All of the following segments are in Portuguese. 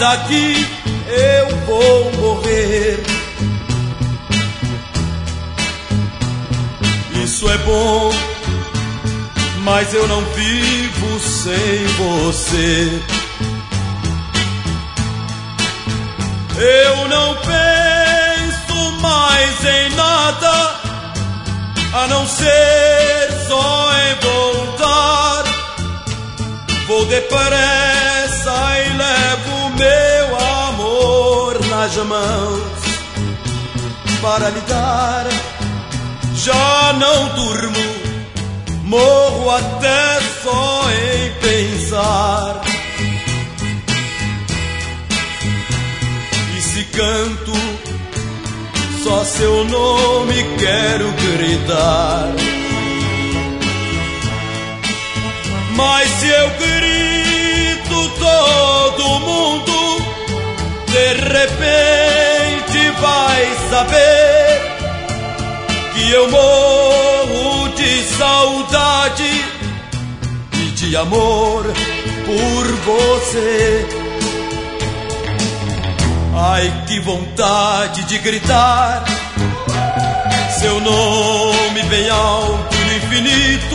daqui eu vou morrer. Isso é bom, mas eu não vivo sem você. Eu não penso mais em nada, a não ser só em voltar. Vou depressa e levo meu amor nas mãos para lhe dar. Já não durmo, morro até só em pensar. E se canto, só seu nome quero gritar. Mas se eu grito, todo mundo de repente vai saber que eu morro de saudade e de amor por você. Ai, que vontade de gritar seu nome bem alto no infinito,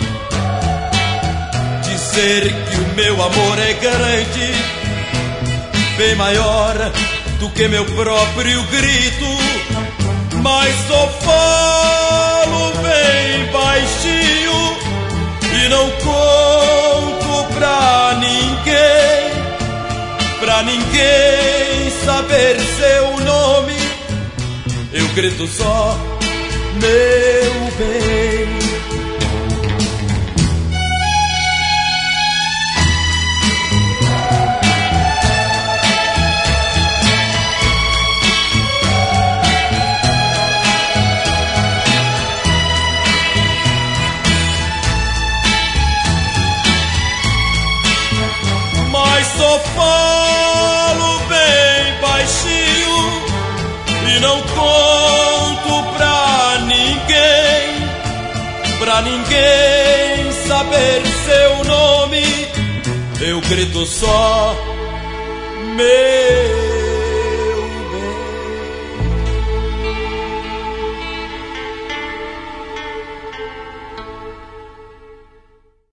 dizer que o meu amor é grande, bem maior do que meu próprio grito. Mas só falo bem baixinho e não conto pra ninguém saber seu nome. Eu grito só, meu bem. Só falo bem baixinho e não conto pra ninguém saber seu nome. Eu grito só, meu